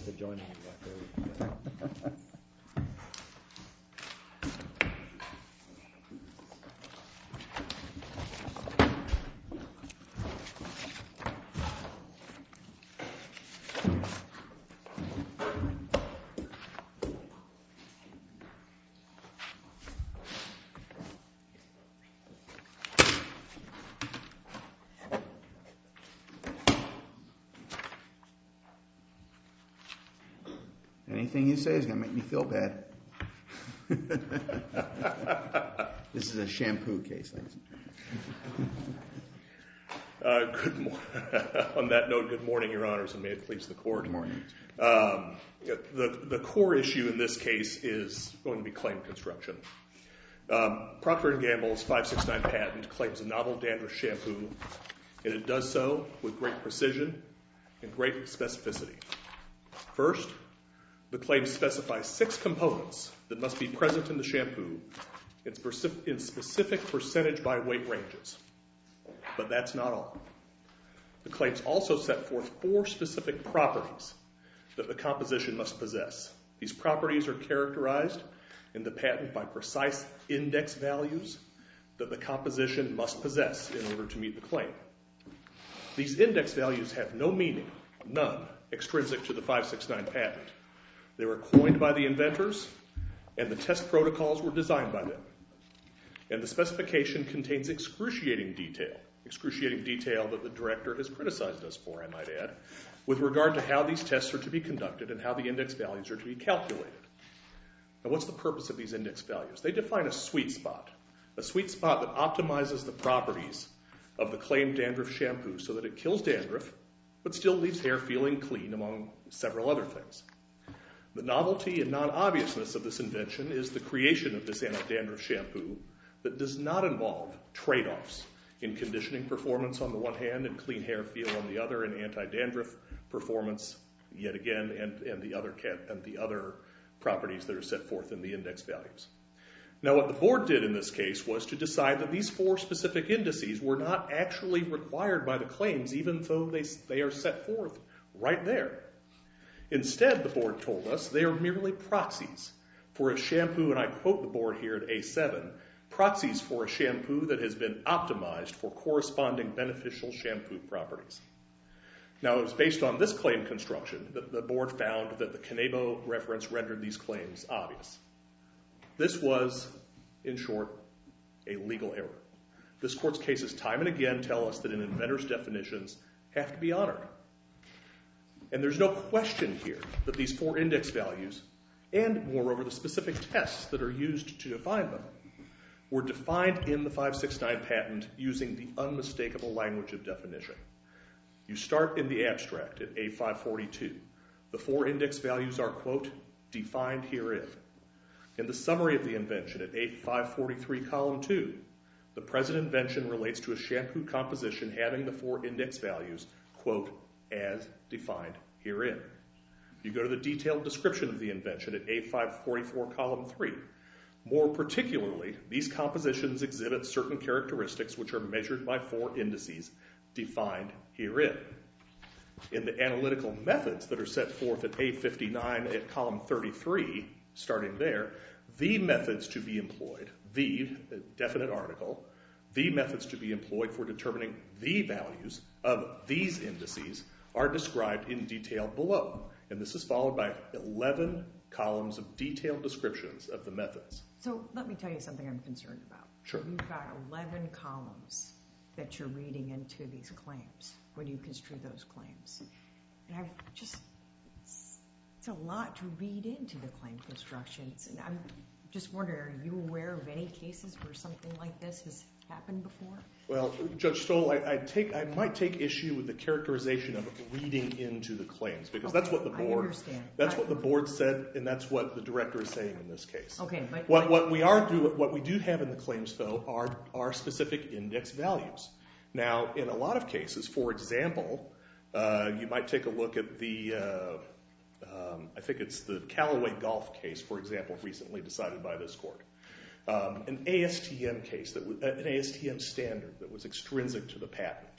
for joining me. Anything you say is going to make me feel bad. This is a shampoo case, ladies and gentlemen. On that note, good morning, Your Honors, and may it please the Court. Good morning. The core issue in this case is going to be claim construction. Procter & Gamble's 569 patent claims a novel dandruff shampoo, and it does so with great precision and great specificity. First, the claim specifies 6 components that must be present in the shampoo in specific percentage by weight ranges. But that's not all. The claims also set forth 4 specific properties that the composition must possess. These properties are characterized in the patent by precise index values that the composition must possess in order to meet the claim. These index values have no meaning, none, extrinsic to the 569 patent. They were coined by the inventors, and the test protocols were designed by them. And the specification contains excruciating detail that the director has criticized us for, I might add, with regard to how these tests are to be conducted and how the index values are to be calculated. Now, what's the purpose of these index values? They define a sweet spot that optimizes the properties of the claimed dandruff shampoo so that it kills dandruff, but still leaves hair feeling clean, among several other things. The novelty and non-obviousness of this invention is the creation of this anti-dandruff shampoo that does not involve trade-offs in conditioning performance on the one hand and clean hair feel on the other, and anti-dandruff performance yet again, and the other properties that are set forth in the index values. Now, what the board did in this case was to decide that these 4 specific indices were not actually required by the claims, even though they are set forth right there. Instead, the board told us they are merely proxies for a shampoo, and I quote the board here at A7, proxies for a shampoo that has been optimized for corresponding beneficial shampoo properties. Now, it was based on this claim construction that the board found that the Kanebo reference rendered these claims obvious. This was, in short, a legal error. This court's cases time and again tell us that an inventor's definitions have to be honored. And there's no question here that these 4 index values, and moreover the specific tests that are used to define them, were defined in the 569 patent using the unmistakable language of definition. You start in the abstract at A542. The 4 index values are, quote, defined herein. In the summary of the invention at A543 column 2, the present invention relates to a shampoo composition having the 4 index values, quote, as defined herein. You go to the detailed description of the invention at A544 column 3. More particularly, these compositions exhibit certain characteristics which are measured by 4 indices defined herein. In the analytical methods that are set forth at A59 at column 33, starting there, the methods to be employed, the definite article, the methods to be employed for determining the values of these indices are described in detail below. And this is followed by 11 columns of detailed descriptions of the methods. So let me tell you something I'm concerned about. Sure. You've got 11 columns that you're reading into these claims when you construe those claims. And it's a lot to read into the claim constructions. And I'm just wondering, are you aware of any cases where something like this has happened before? Well, Judge Stoll, I might take issue with the characterization of reading into the claims, because that's what the board said, and that's what the director is saying in this case. Okay, but what we do have in the claims, though, are specific index values. Now, in a lot of cases, for example, you might take a look at the I think it's the Callaway Golf case, for example, recently decided by this court. An ASTM case, an ASTM standard that was extrinsic to the patent,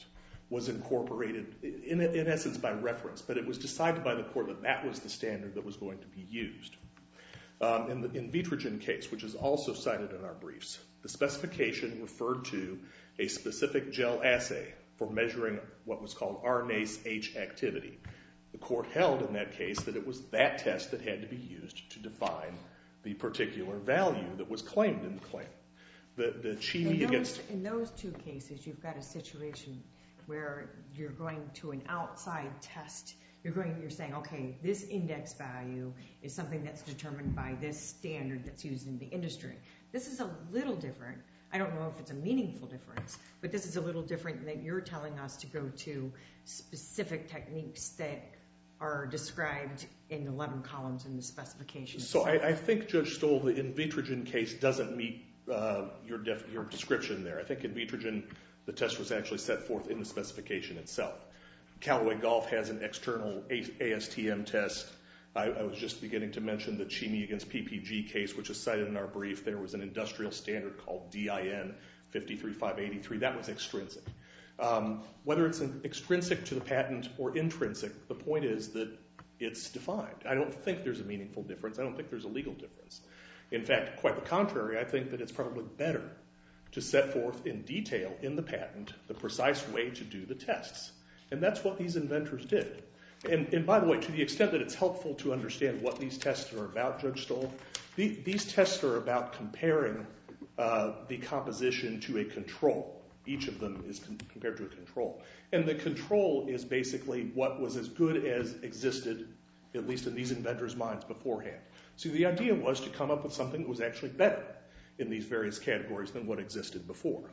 was incorporated, in essence, by reference, but it was decided by the court that that was the standard that was going to be used. In the Vitrogen case, which is also cited in our briefs, the specification referred to a specific gel assay for measuring what was called RNase-H activity. The court held in that case that it was that test that had to be used to define the particular value that was claimed in the claim. The Chimi against... In those two cases, you've got a situation where you're going to an outside test. You're saying, okay, this index value is something that's determined by this standard that's used in the industry. This is a little different. I don't know if it's a meaningful difference, but this is a little different that you're telling us to go to specific techniques that are described in 11 columns in the specification. So I think, Judge Stoll, the in Vitrogen case doesn't meet your description there. I think in Vitrogen, the test was actually set forth in the specification itself. Callaway Golf has an external ASTM test. I was just beginning to mention the Chimi against PPG case, which is cited in our brief. There was an industrial standard called DIN 53583. That was extrinsic. Whether it's extrinsic to the patent or intrinsic, the point is that it's defined. I don't think there's a meaningful difference. I don't think there's a legal difference. In fact, quite the contrary, I think that it's probably better to set forth in detail in the patent the precise way to do the tests. And that's what these inventors did. And by the way, to the extent that it's helpful to understand what these tests are about, Judge Stoll, these tests are about comparing the composition to a control. Each of them is compared to a control. And the control is basically what was as good as existed, at least in these inventors' minds, beforehand. So the idea was to come up with something that was actually better in these various categories than what existed before.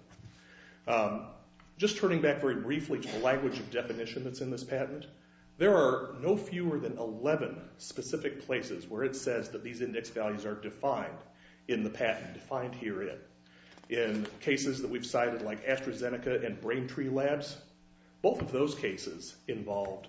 Just turning back very briefly to the language of definition that's in this patent, there are no fewer than 11 specific places where it says that these index values are defined in the patent, defined herein. In cases that we've cited like AstraZeneca and Braintree Labs, both of those cases involved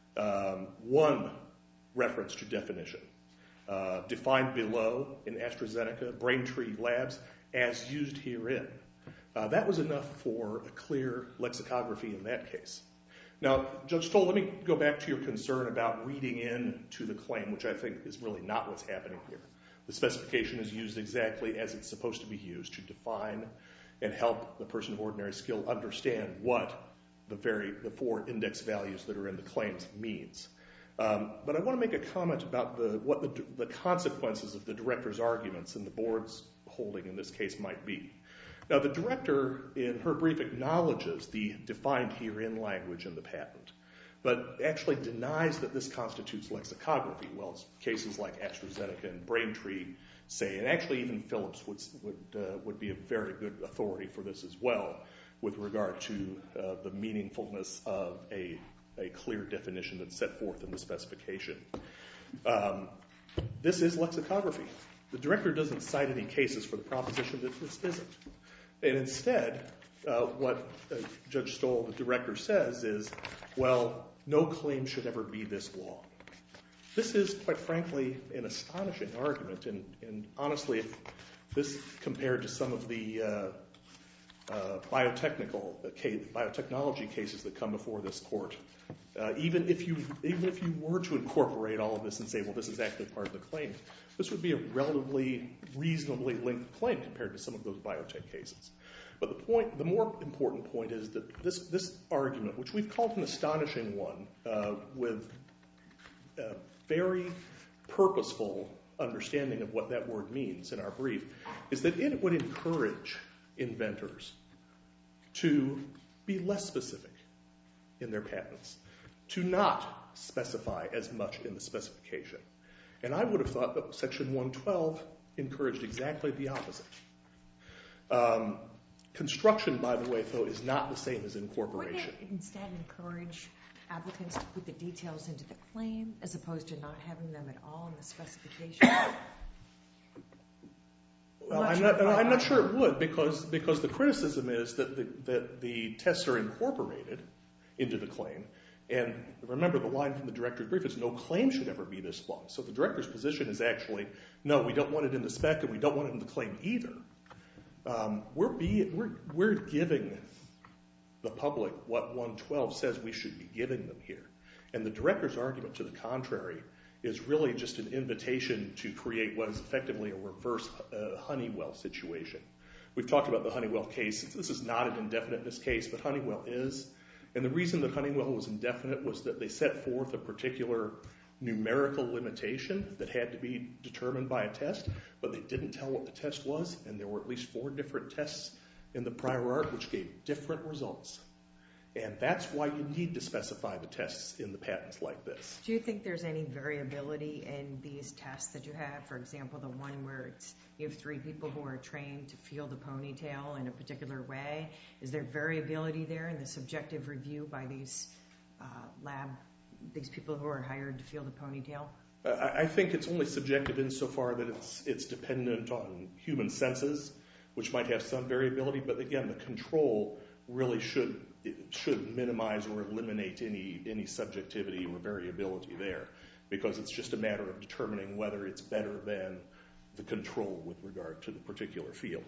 one reference to definition. Defined below in AstraZeneca, Braintree Labs, as used herein. That was enough for a clear lexicography in that case. Now, Judge Stoll, let me go back to your concern about reading into the claim, which I think is really not what's happening here. The specification is used exactly as it's supposed to be used, to define and help the person of ordinary skill understand what the four index values that are in the claims means. But I want to make a comment about what the consequences of the director's arguments and the board's holding in this case might be. Now, the director, in her brief, acknowledges the defined herein language in the patent, but actually denies that this constitutes lexicography. Well, cases like AstraZeneca and Braintree say, and actually even Phillips would be a very good authority for this as well, with regard to the meaningfulness of a clear definition that's set forth in the specification. This is lexicography. The director doesn't cite any cases for the proposition that this isn't. And instead, what Judge Stoll, the director, says is, well, no claim should ever be this long. This is, quite frankly, an astonishing argument. And honestly, if this compared to some of the biotechnology cases that come before this court, even if you were to incorporate all of this and say, well, this is actually part of the claim, this would be a relatively reasonably linked claim compared to some of those biotech cases. But the more important point is that this argument, which we've called an astonishing one, with a very purposeful understanding of what that word means in our brief, is that it would encourage inventors to be less specific in their patents, to not specify as much in the specification. And I would have thought that Section 112 encouraged exactly the opposite. Construction, by the way, though, is not the same as incorporation. Wouldn't it instead encourage applicants to put the details into the claim as opposed to not having them at all in the specification? Well, I'm not sure it would, because the criticism is that the tests are incorporated into the claim. And remember, the line from the director's brief is no claim should ever be this long. So the director's position is actually, no, we don't want it in the spec and we don't want it in the claim either. We're giving the public what 112 says we should be giving them here. And the director's argument to the contrary is really just an invitation to create what is effectively a reverse Honeywell situation. We've talked about the Honeywell case. This is not an indefiniteness case, but Honeywell is. And the reason that Honeywell was indefinite was that they set forth a particular numerical limitation that had to be determined by a test, but they didn't tell what the test was, and there were at least 4 different tests in the prior art which gave different results. And that's why you need to specify the tests in the patents like this. Do you think there's any variability in these tests that you have? For example, the one where you have 3 people who are trained to feel the ponytail in a particular way. Is there variability there in the subjective review by these these people who are hired to feel the ponytail? I think it's only subjective insofar that it's dependent on human senses, which might have some variability. But again, the control really should minimize or eliminate any subjectivity or variability there, because it's just a matter of determining whether it's better than the control with regard to the particular field.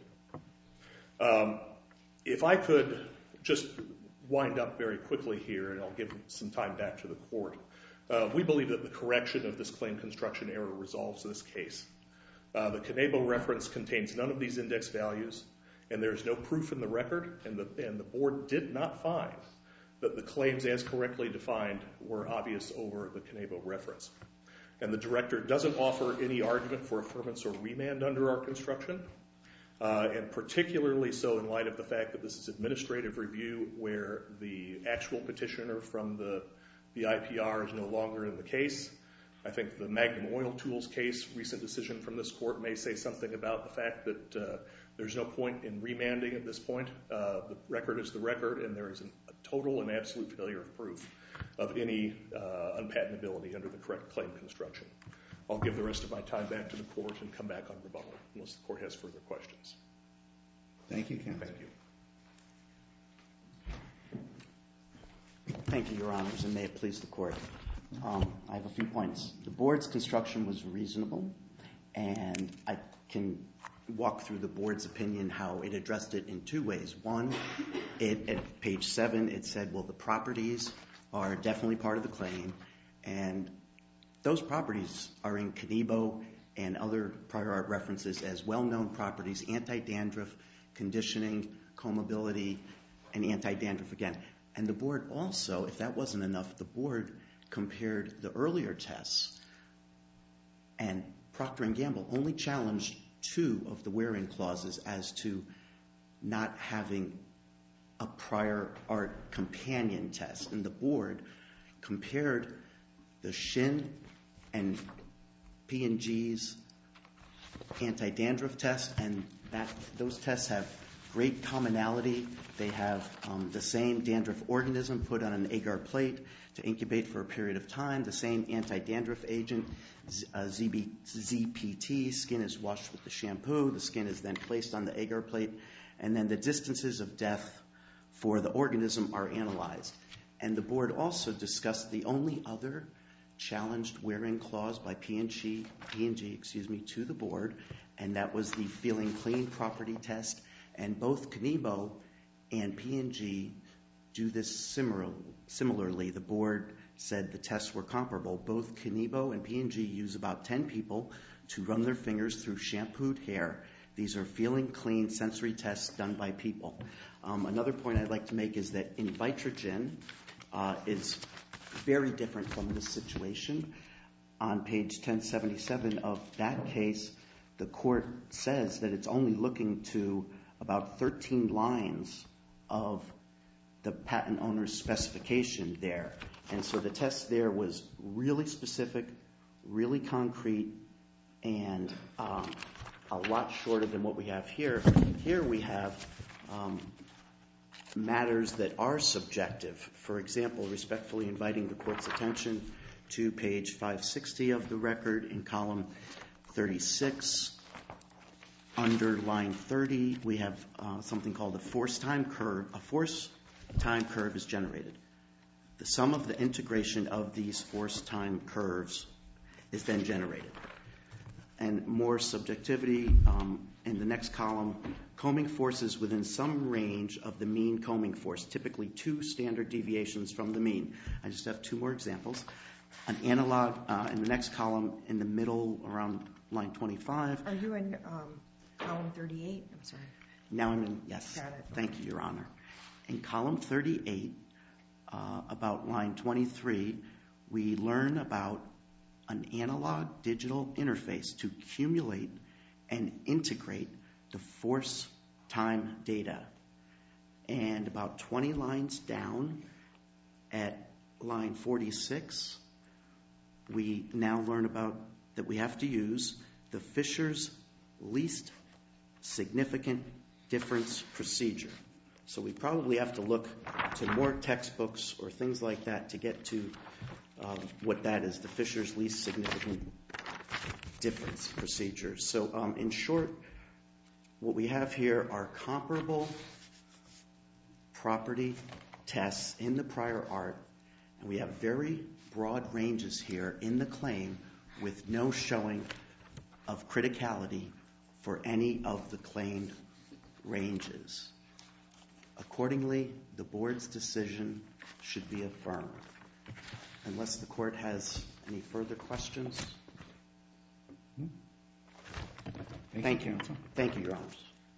If I could just wind up very quickly here, and I'll give some time back to the court. We believe that the correction of this claim construction error resolves this case. The Kanebo reference contains none of these index values, and there is no proof in the record, and the board did not find that the claims as correctly defined were obvious over the Kanebo reference. And the director doesn't offer any argument for affirmance or remand under our construction, and particularly so in light of the fact that this is administrative review where the actual petitioner from the IPR is no longer in the case. I think the Magnum Oil Tools case, recent decision from this court, may say something about the fact that there's no point in remanding at this point. The record is the record, and there is a total and absolute failure of proof of any unpatentability under the correct claim construction. I'll give the rest of my time back to the court and come back on rebuttal unless the court has further questions. Thank you, counsel. Thank you. Thank you, Your Honors, and may it please the court. I have a few points. The board's construction was reasonable, and I can walk through the board's opinion how it addressed it in 2 ways. One, at page 7, it said, well, the properties are definitely part of the claim, and those properties are in Kanebo and other prior art references as well-known properties: anti-dandruff, conditioning, combability, and anti-dandruff again. And the board also, if that wasn't enough, the board compared the earlier tests, and Procter & Gamble only challenged 2 of the wear-in clauses as to not having a prior art companion test. And the board compared the Shin and P&G's anti-dandruff test, and those tests have great commonality. They have the same dandruff organism put on an agar plate to incubate for a period of time, the same anti-dandruff agent, ZPT. Skin is washed with the shampoo. The skin is then placed on the agar plate, and then the distances of death for the organism are analyzed. And the board also discussed the only other challenged wear-in clause by P&G to the board, and that was the feeling clean property test. And both Kanebo and P&G do this similarly. The board said the tests were comparable. Both Kanebo and P&G use about 10 people to run their fingers through shampooed hair. These are feeling clean sensory tests done by people. Another point I'd like to make is that Invitrogen is very different from this situation. On page 1077 of that case, the court says that it's only looking to about 13 lines of the patent owner's specification there. And so the test there was really specific, really concrete, and a lot shorter than what we have here. Here we have matters that are subjective. For example, respectfully inviting the court's attention to page 560 of the record in column 36. Under line 30, we have something called a force time curve. A force time curve is generated. The sum of the integration of these force time curves is then generated. And more subjectivity, in the next column, combing forces within some range of the mean combing force, typically 2 standard deviations from the mean. I just have 2 more examples. An analog in the next column in the middle around line 25. Are you in column 38? I'm sorry. Now I'm in, yes. Got it. Thank you, Your Honor. In column 38, about line 23, we learn about an analog digital interface to accumulate and integrate the force time data. And about 20 lines down at line 46, we now learn about that we have to use the Fisher's least significant difference procedure. So we probably have to look to more textbooks or things like that to get to what that is, the Fisher's least significant difference procedure. So in short, what we have here are comparable property tests in the prior art, and we have very broad ranges here in the claim with no showing of criticality for any of the claimed ranges. Accordingly, the board's decision should be affirmed. Unless the court has any further questions. Thank you, counsel. Thank you, Your Honors.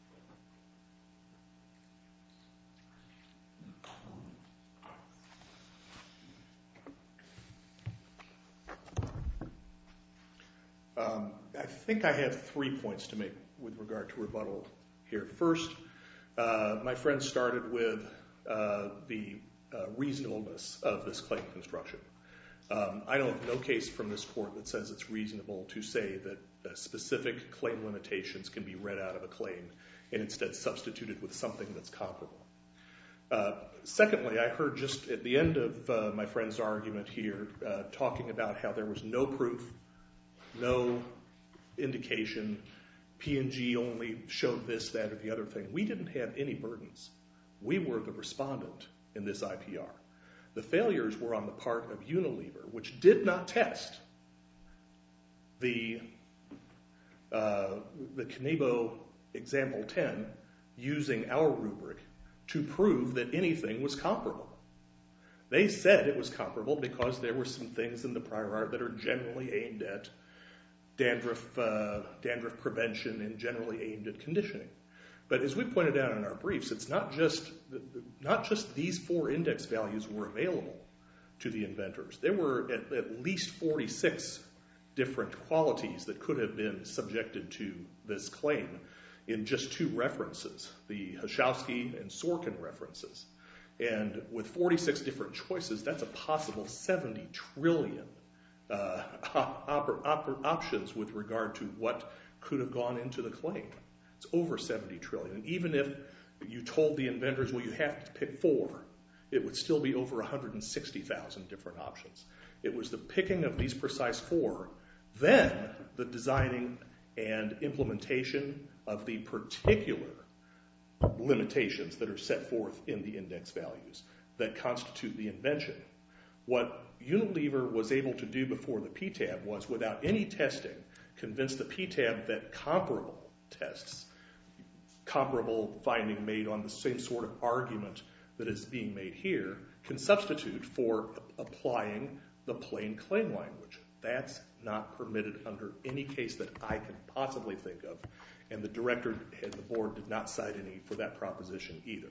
I think I have 3 points to make with regard to rebuttal here. First, my friend started with the reasonableness of this claim construction. I know of no case from this court that says it's reasonable to say that specific claim limitations can be read out of a claim and instead substituted with something that's comparable. Secondly, I heard just at the end of my friend's argument here talking about how there was no proof, no indication, P&G only showed this, that, or the other thing. We didn't have any burdens. We were the respondent in this IPR. The failures were on the part of Unilever, which did not test the Kanebo example 10 using our rubric to prove that anything was comparable. They said it was comparable because there were some things in the prior art that are generally aimed at dandruff prevention and generally aimed at conditioning. But as we pointed out in our briefs, it's not just these 4 index values were available to the inventors. There were at least 46 different qualities that could have been subjected to this claim in just 2 references, the Hashowski and Sorkin references. And with 46 different choices, that's a possible 70 trillion options with regard to what could have gone into the claim. It's over 70 trillion. And even if you told the inventors, well, you have to pick 4, it would still be over 160,000 different options. It was the picking of these precise 4, then the designing and implementation of the particular limitations that are set forth in the index values that constitute the invention. What Unilever was able to do before the PTAB was, without any testing, convince the PTAB that comparable tests, comparable finding made on the same sort of argument that is being made here, can substitute for applying the plain claim language. That's not permitted under any case that I can possibly think of, and the director and the board did not cite any for that proposition either.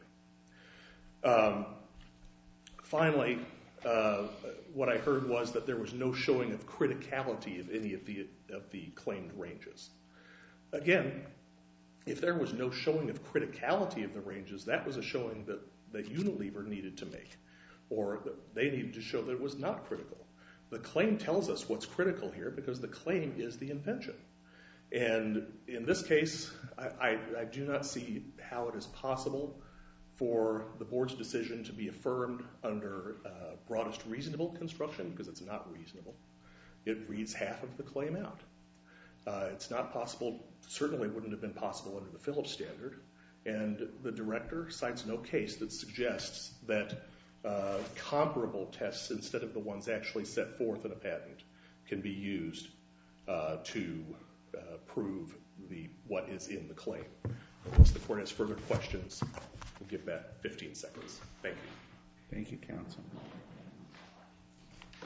Finally, what I heard was that there was no showing of criticality of any of the claimed ranges. Again, if there was no showing of criticality of the ranges, that was a showing that Unilever needed to make, or that they needed to show that it was not critical. The claim tells us what's critical here because the claim is the invention. And in this case, I do not see how it is possible for the board's decision to be affirmed under broadest reasonable construction, because it's not reasonable. It reads half of the claim out. It's not possible, certainly wouldn't have been possible under the Phillips standard, and the director cites no case that suggests that comparable tests, instead of the ones actually set forth in a patent, can be used to prove what is in the claim. Unless the court has further questions, we'll give that 15 seconds. Thank you. Thank you, counsel.